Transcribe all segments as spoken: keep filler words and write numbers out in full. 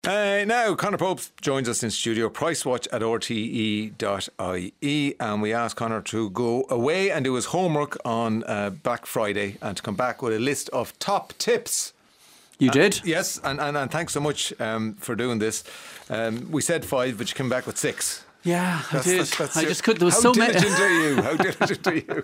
Uh, now, Conor Pope joins us in studio, Pricewatch at r t e dot i e, and we asked Conor to go away and do his homework on uh, Black Friday and to come back with a list of top tips. You uh, did? Yes, and, and, and thanks so much um, for doing this. Um, we said five, but you came back with six. Yeah, that's, I did. That's, that's I your, just could. There was how so many. How diligent are you? How diligent are you?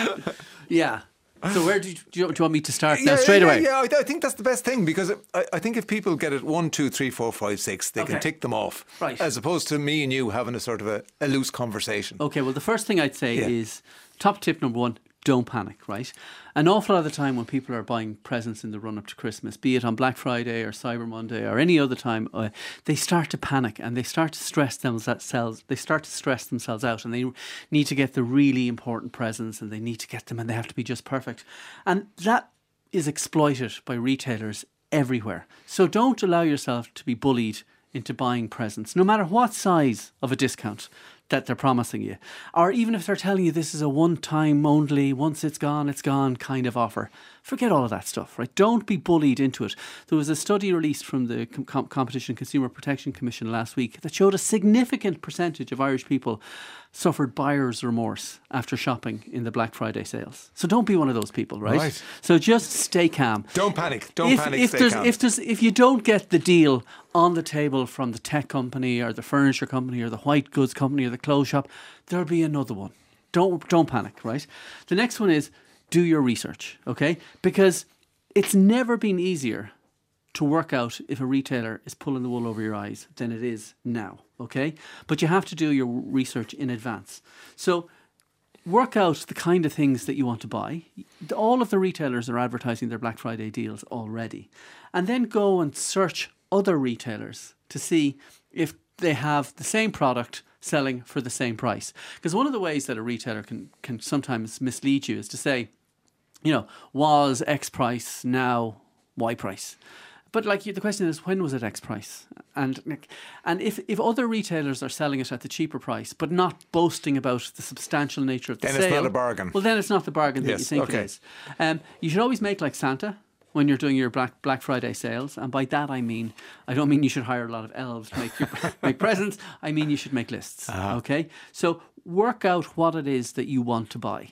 Yeah. So where do you, do you, do you want me to start yeah, now? Straight yeah, away? Yeah, I, I think that's the best thing, because I, I think if people get it one, two, three, four, five, six, they Okay. can tick them off. Right. As opposed to me and you having a sort of a, a loose conversation. Okay, well, the first thing I'd say Yeah. is top tip number one, don't panic, right? An awful lot of the time when people are buying presents in the run up to Christmas, be it on Black Friday or Cyber Monday or any other time, uh, they start to panic and they start to stress themselves. They start to stress themselves out, and they need to get the really important presents, and they need to get them, and they have to be just perfect. And that is exploited by retailers everywhere. So don't allow yourself to be bullied into buying presents, no matter what size of a discount that they're promising you. Or even if they're telling you this is a one-time only, once it's gone, it's gone kind of offer. Forget all of that stuff, right? Don't be bullied into it. There was a study released from the Com- Competition Consumer Protection Commission last week that showed a significant percentage of Irish people suffered buyer's remorse after shopping in the Black Friday sales. So don't be one of those people, right? Right. So just stay calm. Don't panic. Don't if, panic. If stay there's, calm. if there's, if you don't get the deal on the table from the tech company or the furniture company or the white goods company or the clothes shop, there'll be another one. Don't don't panic, right? The next one is do your research, okay? Because it's never been easier to work out if a retailer is pulling the wool over your eyes than it is now, okay? But you have to do your research in advance. So work out the kind of things that you want to buy. All of the retailers are advertising their Black Friday deals already. And then go and search other retailers to see if they have the same product selling for the same price. Because one of the ways that a retailer can, can sometimes mislead you is to say, you know, was X price, now Y price. But like the question is, when was it X price? And and if, if other retailers are selling it at the cheaper price, but not boasting about the substantial nature of the Then sale, it's not a bargain. Well, then it's not the bargain that Yes, you think okay. it is. Um, you should always make like Santa when you're doing your Black Black Friday sales, and by that I mean I don't mean you should hire a lot of elves to make your make presents. I mean you should make lists. Uh-huh. Okay, so work out what it is that you want to buy,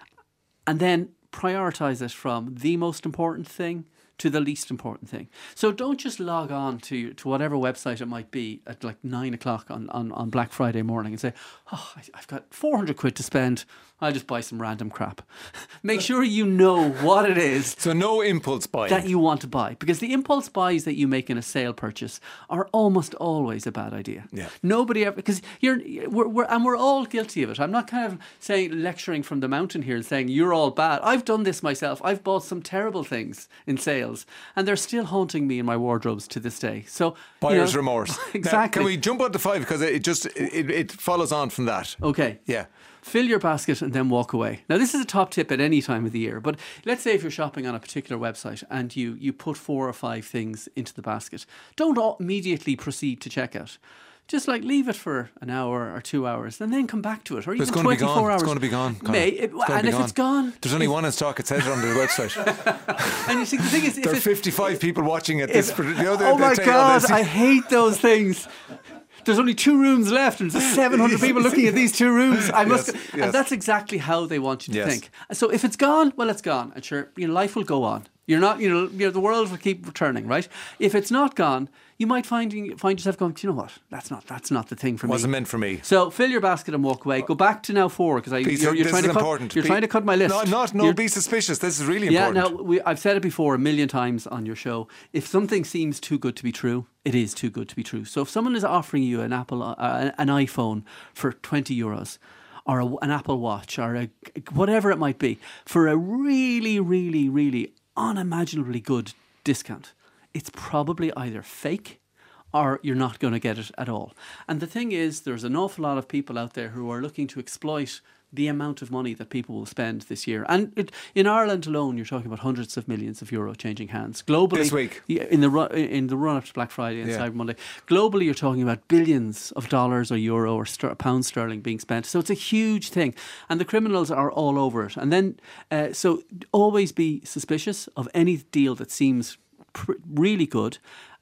and then prioritize it from the most important thing to the least important thing. So don't just log on to to whatever website it might be at like nine o'clock on, on, on Black Friday morning and say, oh, I- I've got four hundred quid to spend. I'll just buy some random crap. Make sure you know what it is So no impulse buying. that you want to buy, because the impulse buys that you make in a sale purchase are almost always a bad idea. Yeah. Nobody ever, because you're we're, we're and we're all guilty of it. I'm not kind of saying lecturing from the mountain here and saying you're all bad. I've done this myself. I've bought some terrible things in sales, and they're still haunting me in my wardrobes to this day. So you Buyer's know, remorse. Exactly. Now, can we jump on to five, because it just it, it follows on from that. Okay. Yeah. Fill your basket and then walk away. Now, this is a top tip at any time of the year, but let's say if you're shopping on a particular website and you, you put four or five things into the basket, don't all immediately proceed to checkout. Just like leave it for an hour or two hours and then come back to it, or It's even going to be twenty-four gone. hours. It's going to be gone. Conor. May, it, It's gonna and be if gone. it's gone, There's only one in stock. It says it on the website. and you see, the thing is, if There are it- fifty-five people watching at this. if- You know, they- oh they my say, oh, God, this- I hate those things. There's only two rooms left, and there's seven hundred people looking at these two rooms. I must, Yes, yes. and that's exactly how they want you to Yes. think. So if it's gone, well, it's gone, and sure, your life will go on. You're not, you know, you know, the world will keep returning, right? If it's not gone, you might find find yourself going, you know what? That's not that's not the thing for me. Wasn't meant for me. So fill your basket and walk away. Go back to now four, because I Please, you're, you're this trying is to cut, important. You're Be- trying to cut my list. No, I'm not. No, You're- be suspicious. This is really yeah, important. now we, I've said it before a million times on your show. If something seems too good to be true, it is too good to be true. So if someone is offering you an Apple, uh, an iPhone for twenty euros, or a, an Apple Watch, or a, whatever it might be, for a really, really, really unimaginably good discount, it's probably either fake or you're not going to get it at all. And the thing is, there's an awful lot of people out there who are looking to exploit the amount of money that people will spend this year. And it, in Ireland alone, you're talking about hundreds of millions of euro changing hands. Globally, This week. yeah, in the ru- in the run up to Black Friday and Yeah. Cyber Monday, globally you're talking about billions of dollars or euro or ster- pound sterling being spent. So it's a huge thing, and the criminals are all over it. And then, uh, so always be suspicious of any deal that seems pr- really good.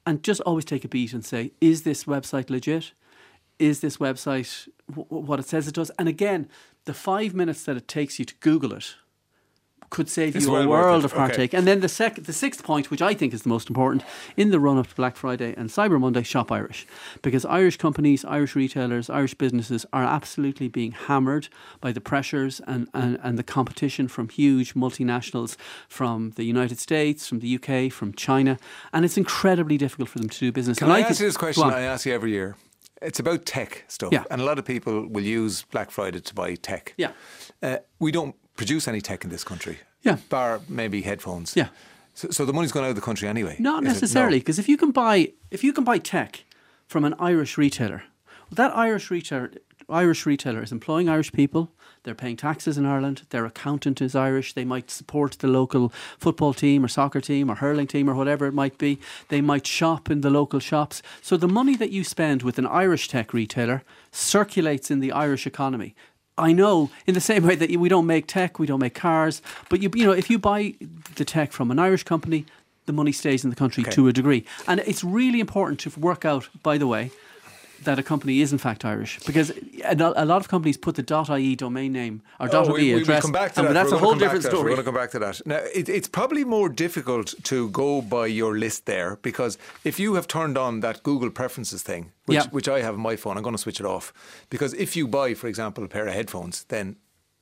and just always take a beat and say, is this website legit? Is this website w- what it says it does? And again, the five minutes that it takes you to Google it could save It's you well a worth world it. of heartache. Okay. And then the sec- the sixth point, which I think is the most important, in the run-up to Black Friday and Cyber Monday, shop Irish. Because Irish companies, Irish retailers, Irish businesses are absolutely being hammered by the pressures and, and, and the competition from huge multinationals from the United States, from the U K, from China. And it's incredibly difficult for them to do business. Can And I think- ask you this Go question on. I ask you every year? It's about tech stuff. Yeah. And a lot of people will use Black Friday to buy tech. Yeah. Uh, we don't produce any tech in this country. Yeah. Bar maybe headphones. Yeah. So, so the money's gone out of the country anyway. Not is it? necessarily, No. because if you can buy if you can buy tech from an Irish retailer, well, that Irish retailer Irish retailer is employing Irish people. They're paying taxes in Ireland. Their accountant is Irish. They might support the local football team or soccer team or hurling team or whatever it might be. They might shop in the local shops. So the money that you spend with an Irish tech retailer circulates in the Irish economy. I know, in the same way that we don't make tech, we don't make cars, but you you know, if you buy the tech from an Irish company, the money stays in the country Okay. to a degree. And it's really important to work out, by the way, that a company is in fact Irish, because a lo- a lot of companies put the .ie domain name or Oh, .ie we, we, address, we'll come back to and that. that's We're a gonna whole come back different to that. We're story. going to come back to that. Now, it, it's probably more difficult to go by your list there, because if you have turned on that Google preferences thing, which, Yeah. which I have on my phone, I'm going to switch it off. Because if you buy, for example, a pair of headphones, then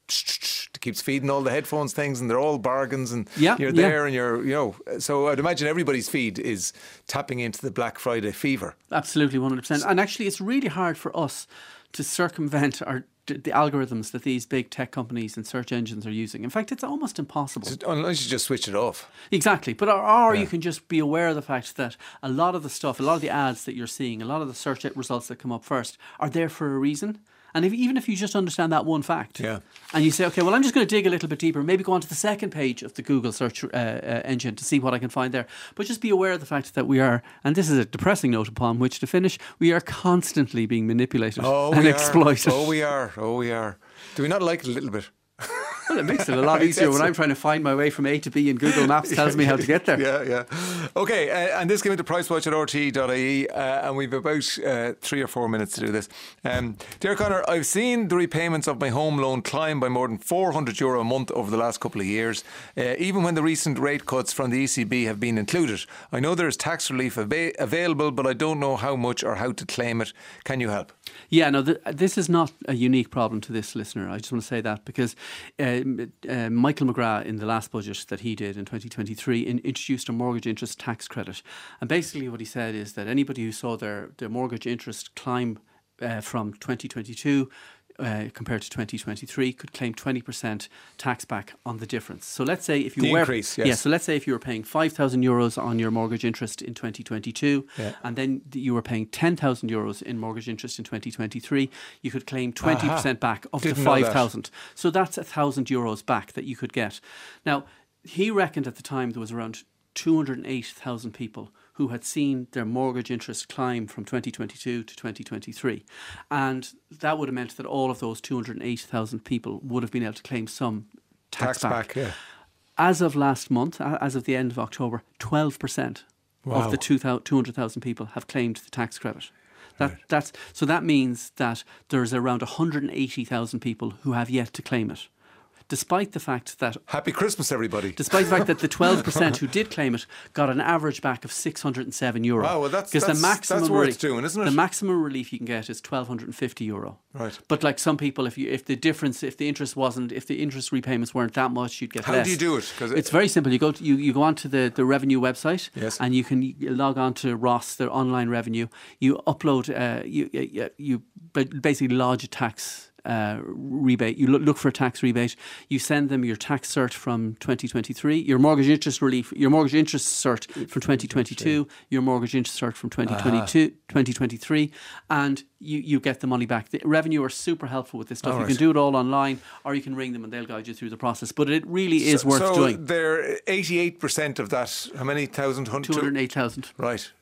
it keeps feeding all the headphones things, and they're all bargains, and Yeah, you're yeah. there and you're, you know. So I'd imagine everybody's feed is tapping into the Black Friday fever. Absolutely, one hundred percent. And actually, it's really hard for us to circumvent our the algorithms that these big tech companies and search engines are using. In fact, it's almost impossible. Unless you just switch it off. Exactly. But or, or Yeah. you can just be aware of the fact that a lot of the stuff, a lot of the ads that you're seeing, a lot of the search results that come up first are there for a reason. And if, even if you just understand that one fact, Yeah. and you say, okay, well, I'm just going to dig a little bit deeper, maybe go onto the second page of the Google search uh, uh, engine to see what I can find there. But just be aware of the fact that we are, and this is a depressing note upon which to finish, we are constantly being manipulated Oh, and we exploited. Are. Oh, we are. Oh, we are. Do we not like it a little bit? Well, it makes it a lot easier when I'm trying to find my way from A to B and Google Maps tells me how to get there. Yeah, yeah. Okay, uh, and this came into pricewatch at r t e dot i e, uh, and we've about uh, three or four minutes to do this. Um, Dear Conor, I've seen the repayments of my home loan climb by more than four hundred euro a month over the last couple of years, uh, even when the recent rate cuts from the E C B have been included. I know there is tax relief av- available, but I don't know how much or how to claim it. Can you help? Yeah, no, th- this is not a unique problem to this listener. I just want to say that because uh, uh, Michael McGrath, in the last budget that he did in twenty twenty-three, in, introduced a mortgage interest tax credit. And basically what he said is that anybody who saw their, their mortgage interest climb uh, from twenty twenty-two uh, compared to twenty twenty-three could claim twenty percent tax back on the difference. So let's say if you The were increase, yes. yeah, so let's say if you were paying five thousand euros on your mortgage interest in twenty twenty-two, Yeah. and then you were paying ten thousand euros in mortgage interest in twenty twenty-three, you could claim twenty percent Aha. back of Didn't the know that. five thousand. So that's one thousand euros back that you could get. Now, he reckoned at the time there was around two hundred eight thousand people who had seen their mortgage interest climb from twenty twenty-two to twenty twenty-three. And that would have meant that all of those two hundred eight thousand people would have been able to claim some tax, Tax back, yeah. As of last month, a- as of the end of October, twelve percent Wow. of the two hundred thousand people have claimed the tax credit. That, Right. that's, so that means that there's around one hundred eighty thousand people who have yet to claim it. Despite the fact that Happy Christmas, everybody. Despite the fact that the twelve percent who did claim it got an average back of six hundred seven euro. Wow, well, that's- because that's- the maximum that's worth relief, doing, isn't it? The maximum relief you can get is twelve fifty euro. Right. But like some people, if you if the difference, if the interest wasn't, if the interest repayments weren't that much, you'd get How less. do you do it? 'Cause it- it's very simple. You go to, you, you go onto the, the revenue website, Yes. and you can log on to Ross, their online revenue. You upload, uh, you, you you basically lodge a tax Uh, rebate. You look, look for a tax rebate. You send them your tax cert from twenty twenty-three, your mortgage interest relief, your mortgage interest cert from twenty twenty-two, your mortgage interest cert from twenty twenty-two, twenty twenty-three, and you, you get the money back. The revenue are super helpful with this stuff. All You right. can do it all online, or you can ring them and they'll guide you through the process. But it really is so, worth so doing. they're eighty-eight percent of that. How many thousand? two hundred eight thousand. Right.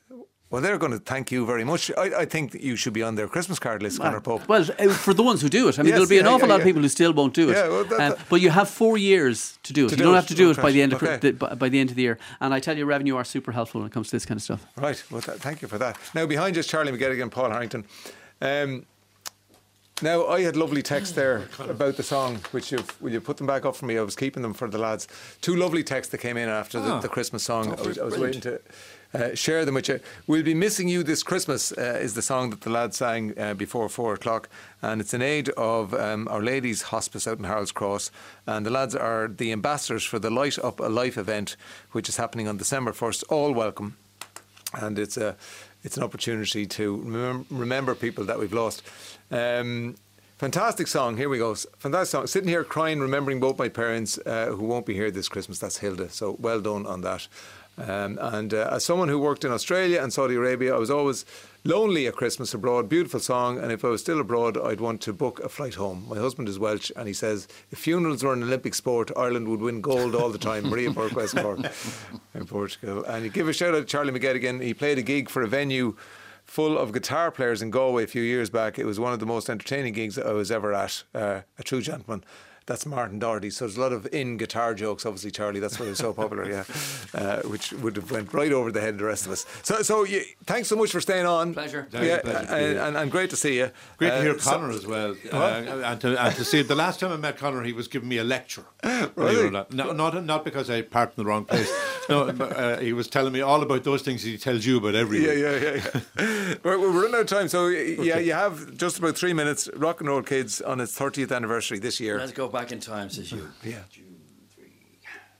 Well, they're going to thank you very much. I, I think that you should be on their Christmas card list, Conor Pope. Well, uh, for the ones who do it. I mean, Yes, there'll be an yeah, awful yeah, lot of yeah. people who still won't do it. Yeah, well, that- Um, that- but you have four years to do it. To you do don't it. have to do Oh, it by the end of okay. the, by by the end of the year. And I tell you, revenue are super helpful when it comes to this kind of stuff. Right. Well, th- thank you for that. Now, behind us, Charlie McGettigan and Paul Harrington. Um, now, I had lovely texts there about the song, which you've, will you put them back up for me? I was keeping them for the lads. Two lovely texts that came in after the, Ah. the Christmas song. Oh, I was, I was waiting brilliant. to uh, share them with you. We'll Be Missing You This Christmas uh, is the song that the lads sang uh, before four o'clock. And it's in aid of um, Our Lady's Hospice out in Harold's Cross. And the lads are the ambassadors for the Light Up a Life event, which is happening on December first. All welcome. And it's a it's an opportunity to remem- remember people that we've lost. Um, fantastic song. Here we go. Fantastic song. Sitting here crying, remembering both my parents uh, who won't be here this Christmas. That's Hilda. So well done on that. Um, and uh, as someone who worked in Australia and Saudi Arabia, I was always lonely at Christmas abroad. Beautiful song. And if I was still abroad, I'd want to book a flight home. My husband is Welsh and he says, if funerals were an Olympic sport, Ireland would win gold all the time. Maria Burke, West Cork in Portugal. And you give a shout out to Charlie McGettigan. He played a gig for a venue full of guitar players in Galway a few years back. It was one of the most entertaining gigs that I was ever at. Uh, a true gentleman. That's Martin Doherty. So there's a lot of in guitar jokes, obviously, Charlie. That's why it's so popular, yeah. Uh, which would have went right over the head of the rest of us. So, so you, thanks so much for staying on. Pleasure. Yeah, Pleasure to be and, here. and, and great to see you. Great to Uh, hear so- Conor as well, uh, and, to, and to see the last time I met Conor, he was giving me a lecture. Believe it Really? or not. No, not not because I parked in the wrong place. No, uh, he was telling me all about those things he tells you about every Yeah, week. yeah, yeah. yeah. we're, we're running out of time, so yeah, you have just about three minutes. Rock and Roll Kids on its thirtieth anniversary this year. Let's go back in time, says you. Yeah.